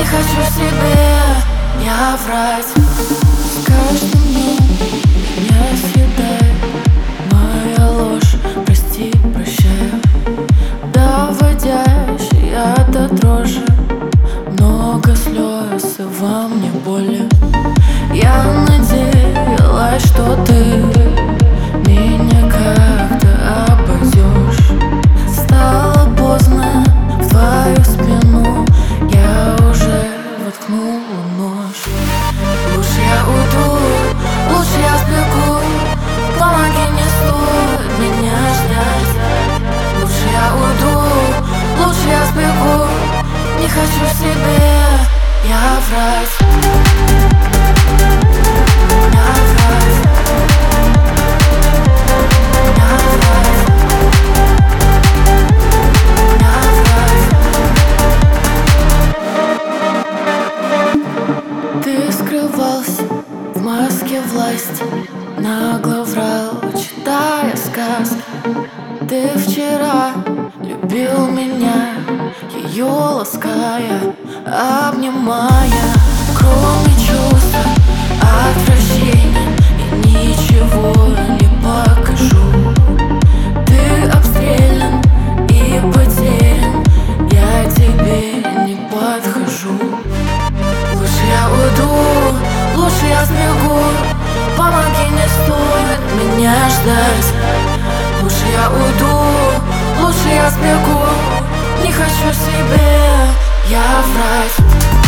хочу себе я врать. С каждым днем меня съедает моя ложь. Прости, прощаю, доводящая до дрожи. Много слез и во мне боли. Я надеялась, что ты меня как-то обойдешь. Стало поздно, в твою спину я уже воткнула нож. Лучше я уйду, лучше я сбегу. Помоги, не стоит меня ждать. Лучше я уйду, лучше я сбегу. Не хочу себе я врать. Ты скрывался в маске власти, нагло врал, читая сказки. Ты вчера любил меня, ее лаская, обнимая. Кроме чувства отвращения я ничего не покажу. Ты обстрелян и потерян, я тебе не подхожу. Лучше я уйду, лучше я сбегу. Помоги, не стоит меня ждать. Лучше я уйду, лучше я сбегу. Не хочу себе я врать.